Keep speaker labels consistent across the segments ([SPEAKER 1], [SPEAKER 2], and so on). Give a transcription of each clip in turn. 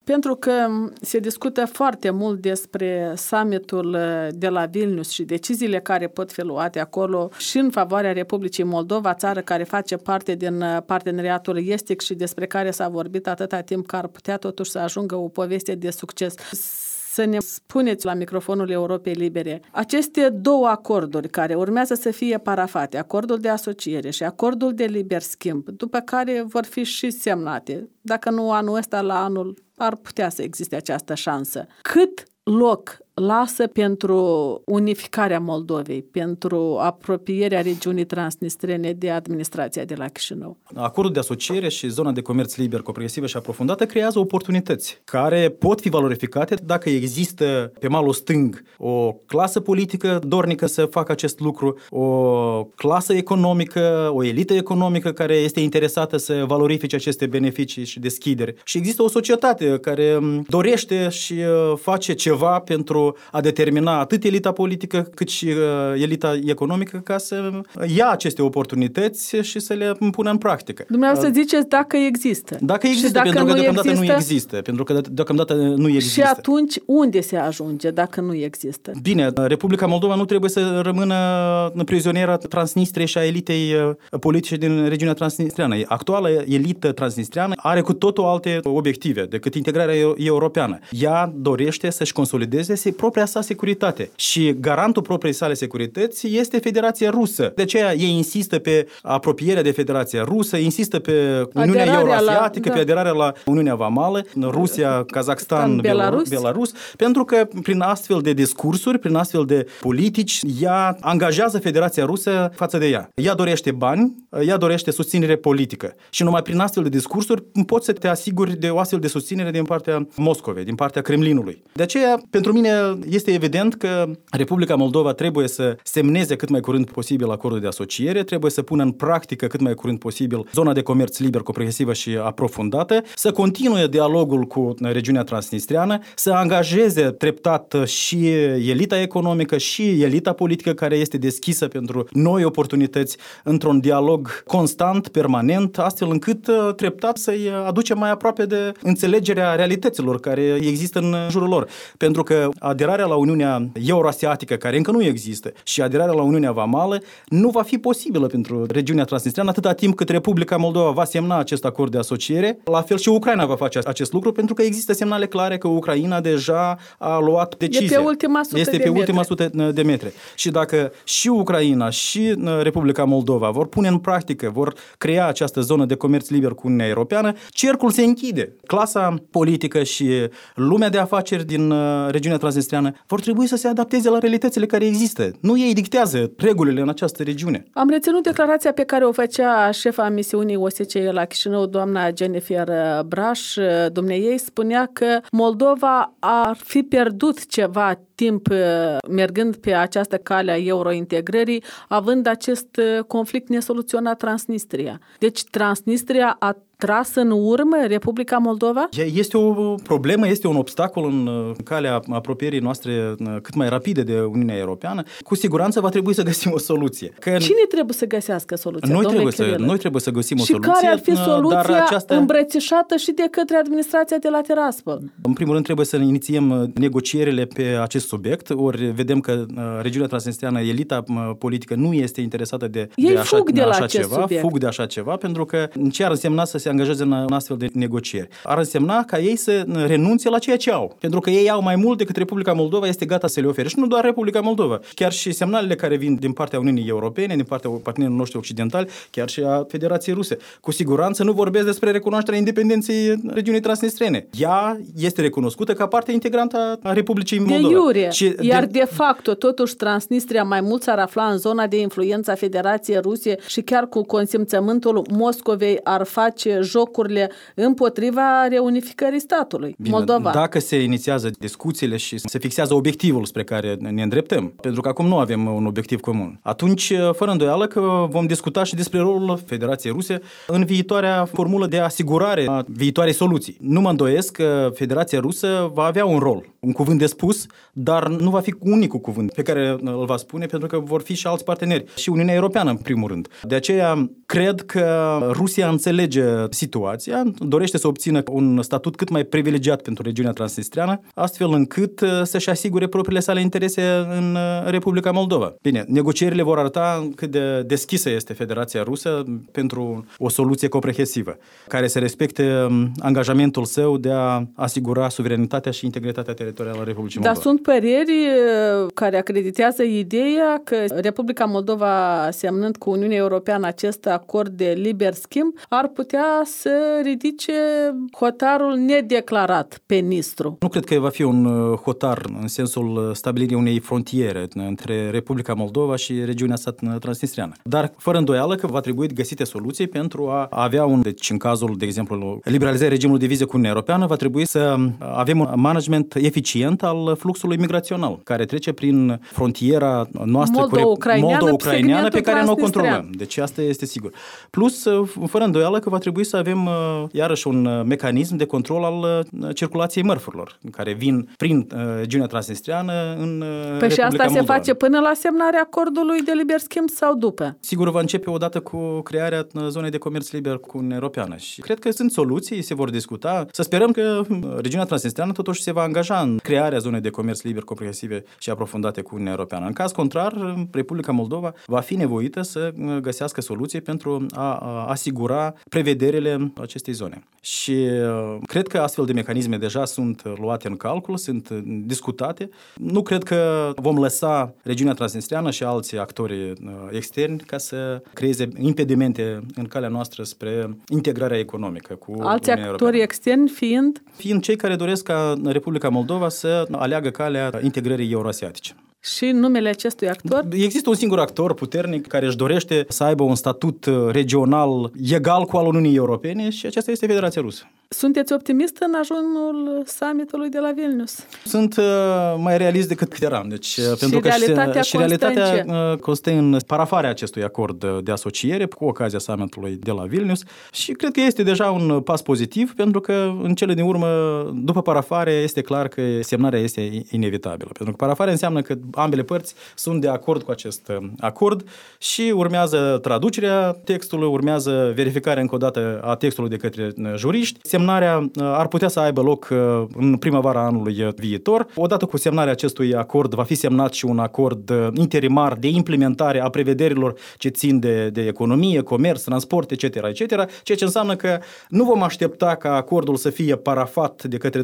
[SPEAKER 1] Pentru că se discută foarte mult despre summitul de la Vilnius și deciziile care pot fi luate acolo și în favoarea Republicii Moldova, țară care face parte din parteneriatul estic și despre care s-a vorbit atâta timp că ar putea totuși să ajungă o poveste de succes. Să ne spuneți la microfonul Europei Libere, aceste două acorduri care urmează să fie parafate, acordul de asociere și acordul de liber schimb, după care vor fi și semnate, dacă nu anul ăsta, la anul ar putea să existe această șansă. Cât loc lasă pentru unificarea Moldovei, pentru apropierea regiunii transnistrene de administrația de la Chișinău?
[SPEAKER 2] Acordul de asociere și zona de comerț liber, progresivă și aprofundată creează oportunități care pot fi valorificate dacă există pe malul stâng o clasă politică dornică să facă acest lucru, o clasă economică, o elită economică care este interesată să valorifice aceste beneficii și deschideri. Și există o societate care dorește și face ceva pentru a determina atât elita politică cât și elita economică ca să ia aceste oportunități și să le pună în practică.
[SPEAKER 1] Dumneavoastră ziceți dacă există.
[SPEAKER 2] Dacă există, pentru că deocamdată nu există. Pentru că deocamdată nu există.
[SPEAKER 1] Și atunci unde se ajunge dacă nu există?
[SPEAKER 2] Bine, Republica Moldova nu trebuie să rămână prizoniera Transnistriei și a elitei politice din regiunea transnistreană. Actuala elită transnistreană are cu totul alte obiective decât integrarea europeană. Ea dorește să-și consolideze propria sa securitate și garantul propriei sale securități este Federația Rusă. De aceea ei insistă pe apropierea de Federația Rusă, insistă pe Uniunea Euroasiatică, pe aderarea la Uniunea Vamală, Rusia, Kazakhstan, Belarus, pentru că prin astfel de discursuri, prin astfel de politici, ea angajează Federația Rusă față de ea. Ea dorește bani, ea dorește susținere politică și numai prin astfel de discursuri poți să te asiguri de o astfel de susținere din partea Moscovei, din partea Kremlinului. De aceea, pentru mine este evident că Republica Moldova trebuie să semneze cât mai curând posibil acordul de asociere, trebuie să pună în practică cât mai curând posibil zona de comerț liber, progresivă și aprofundată, să continue dialogul cu regiunea transnistreană, să angajeze treptat și elita economică și elita politică care este deschisă pentru noi oportunități într-un dialog constant, permanent, astfel încât treptat să-i aducem mai aproape de înțelegerea realităților care există în jurul lor. Pentru că aderarea la Uniunea Euroasiatică, care încă nu există, și aderarea la Uniunea Vamală nu va fi posibilă pentru regiunea transnistreană atâta timp cât Republica Moldova va semna acest acord de asociere. La fel și Ucraina va face acest lucru, pentru că există semnale clare că Ucraina deja a luat decizie. Este pe ultima sută de metri. Și dacă și Ucraina și Republica Moldova vor pune în practică, vor crea această zonă de comerț liber cu Uniunea Europeană, cercul se închide. Clasa politică și lumea de afaceri din regiunea transnistreană vor trebui să se adapteze la realitățile care există. Nu ei dictează regulile în această regiune.
[SPEAKER 1] Am reținut declarația pe care o făcea șefa misiunii OSCE la Chișinău, doamna Jennifer Braș. Dumneiei spunea că Moldova ar fi pierdut ceva timp mergând pe această cale a eurointegrării, având acest conflict nesoluționat Transnistria. Deci Transnistria a tras în urmă Republica Moldova?
[SPEAKER 2] Este o problemă, este un obstacol în calea apropierii noastre cât mai rapide de Uniunea Europeană. Cu siguranță va trebui să găsim o soluție.
[SPEAKER 1] Cine trebuie să găsească soluția?
[SPEAKER 2] Noi trebuie să găsim o soluție.
[SPEAKER 1] Și care ar fi soluția îmbrățișată și de către administrația de la Tiraspol?
[SPEAKER 2] În primul rând trebuie să inițiem negocierile pe acest subiect. Ori vedem că regiunea transnistreană, elita politică nu este interesată de așa ceva. Fug de așa ceva, pentru că ce ar însemna să se angajeze în astfel de negocieri? Ar însemna ca ei să renunțe la ceea ce au. Pentru că ei au mai mult decât Republica Moldova este gata să le ofere. Și nu doar Republica Moldova. Chiar și semnalele care vin din partea Uniunii Europene, din partea partenerilor noștri occidentali, chiar și a Federației Ruse. Cu siguranță nu vorbesc despre recunoașterea independenței regiunii transnistrene. Ea este recunoscută ca parte integrantă a Republicii Moldova.
[SPEAKER 1] De iure. Iar de facto, totuși, Transnistria mai mult s-ar afla în zona de influență a Federației Ruse și chiar cu consimțământul Moscovei ar face jocurile împotriva reunificării statului.
[SPEAKER 2] Bine, Moldova. Dacă se inițiază discuțiile și se fixează obiectivul spre care ne îndreptăm, pentru că acum nu avem un obiectiv comun, atunci, fără îndoială că vom discuta și despre rolul Federației Ruse în viitoarea formulă de asigurare a viitoarei soluții. Nu mă îndoiesc că Federația Rusă va avea un rol un cuvânt de spus, dar nu va fi unicul cuvânt pe care îl va spune, pentru că vor fi și alți parteneri. Și Uniunea Europeană, în primul rând. De aceea, cred că Rusia înțelege situația, dorește să obțină un statut cât mai privilegiat pentru regiunea transnistreană, astfel încât să-și asigure propriile sale interese în Republica Moldova. Bine, negocierile vor arăta cât de deschisă este Federația Rusă pentru o soluție comprehensivă, care să respecte angajamentul său de a asigura suveranitatea și integritatea teritorială a Republicii Moldova.
[SPEAKER 1] Dar sunt păreri care acreditează ideea că Republica Moldova, semnând cu Uniunea Europeană acest acord de liber schimb, ar putea să ridice hotarul nedeclarat pe Nistru.
[SPEAKER 2] Nu cred că va fi un hotar în sensul stabilirii unei frontiere între Republica Moldova și regiunea sa transnistreană. Dar fără îndoială că va trebui găsite soluții pentru a avea deci în cazul, de exemplu, liberalizării regimului de vize cu Uniunea Europeană, va trebui să avem un management eficient al fluxului migrațional, care trece prin frontiera noastră Moldo-ucraineană pe care nu o controlăm. Deci asta este sigur. Plus, fără îndoială că va trebui să avem iarăși un mecanism de control al circulației mărfurilor, care vin prin regiunea transnistreană în Republica
[SPEAKER 1] și asta
[SPEAKER 2] Moldova.
[SPEAKER 1] se face până la semnarea acordului de liber schimb sau după?
[SPEAKER 2] Sigur, va începe odată cu crearea zonei de comerț liber cu Uniunea Europeană și cred că sunt soluții, se vor discuta. Să sperăm că regiunea transnistreană totuși se va angaja în crearea zonei de comerț liber comprehensive și aprofundate cu Uniunea Europeană. În caz contrar, Republica Moldova va fi nevoită să găsească soluții pentru a asigura prevederile acestei zone. Și cred că astfel de mecanisme deja sunt luate în calcul, sunt discutate. Nu cred că vom lăsa regiunea transnistreană și alții actori externi ca să creeze impedimente în calea noastră spre integrarea economică cu
[SPEAKER 1] alții actori externi fiind
[SPEAKER 2] cei care doresc ca Republica Moldova să aleagă calea integrării euroasiatice.
[SPEAKER 1] Și numele acestui actor?
[SPEAKER 2] Există un singur actor puternic care își dorește să aibă un statut regional egal cu al Uniunii Europene și aceasta este Federația Rusă.
[SPEAKER 1] Sunteți optimist în ajunul summitului de la Vilnius?
[SPEAKER 2] Sunt mai realist decât eram. Deci, pentru că
[SPEAKER 1] realitatea
[SPEAKER 2] constă în parafarea acestui acord de asociere cu ocazia summitului de la Vilnius și cred că este deja un pas pozitiv, pentru că în cele din urmă, după parafare, este clar că semnarea este inevitabilă. Pentru că parafarea înseamnă că ambele părți sunt de acord cu acest acord și urmează traducerea textului, urmează verificarea încă o dată a textului de către juriști. Semnarea ar putea să aibă loc în primăvara anului viitor. Odată cu semnarea acestui acord va fi semnat și un acord interimar de implementare a prevederilor ce țin de economie, comerț, transport, etc., etc., ceea ce înseamnă că nu vom aștepta ca acordul să fie parafat de către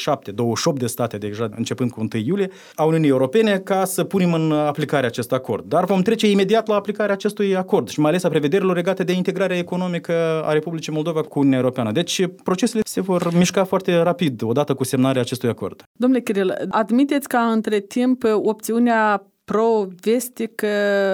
[SPEAKER 2] 28 de state, deja începând cu 1 iulie, a Uniunii Europene, ca să punem în aplicare acest acord. Dar vom trece imediat la aplicarea acestui acord și mai ales a prevederilor legate de integrarea economică a Republicii Moldova cu Uniunea Europeană. Deci procesele se vor mișca foarte rapid odată cu semnarea acestui acord.
[SPEAKER 1] Domnule Kiril, admiteți că între timp opțiunea pro-vestică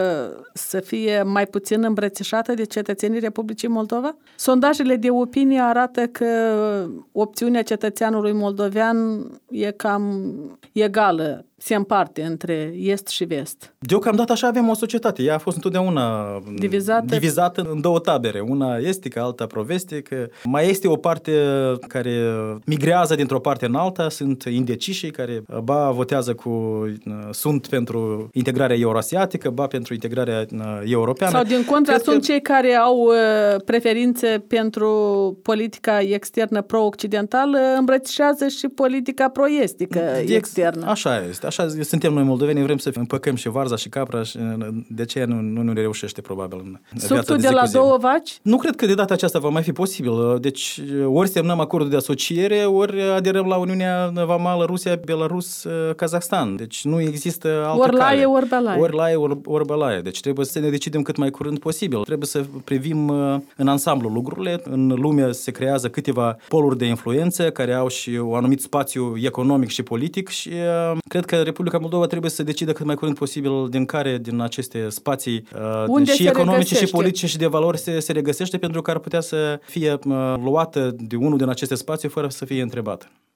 [SPEAKER 1] să fie mai puțin îmbrățișată de cetățenii Republicii Moldova? Sondajele de opinie arată că opțiunea cetățeanului moldovean e cam egală, se împarte între est și vest.
[SPEAKER 2] Deocamdată așa avem o societate. Ea a fost întotdeauna divizată în două tabere. Una estică, alta pro-vestică. Mai este o parte care migrează dintr-o parte în alta, sunt indeciși care votează sunt pentru integrarea euroasiatică, pentru integrarea europeană.
[SPEAKER 1] Sau din contra sunt cei care au preferințe pentru politica externă pro-occidentală, îmbrățișează și politica pro-estică externă.
[SPEAKER 2] Așa este. Așa suntem noi moldoveni, vrem să împăcăm și varza și capra și de aceea nu ne reușește probabil în viața de zi
[SPEAKER 1] la
[SPEAKER 2] cu zi.
[SPEAKER 1] două vaci?
[SPEAKER 2] Nu cred că de data aceasta va mai fi posibil. Deci ori semnăm acordul de asociere, ori aderăm la Uniunea Vamală, Rusia, Belarus, Kazahstan. Deci nu există altă cale. Ori laie, ori bălaie. Deci trebuie să ne decidem cât mai curând posibil. Trebuie să privim în ansamblu lucrurile. În lume se creează câteva poluri de influență care au și un anumit spațiu economic și politic și cred că Republica Moldova trebuie să decidă cât mai curând posibil din aceste spații și economice și politice și de valori se regăsește, pentru că ar putea să fie luată de unul din aceste spații fără să fie întrebată.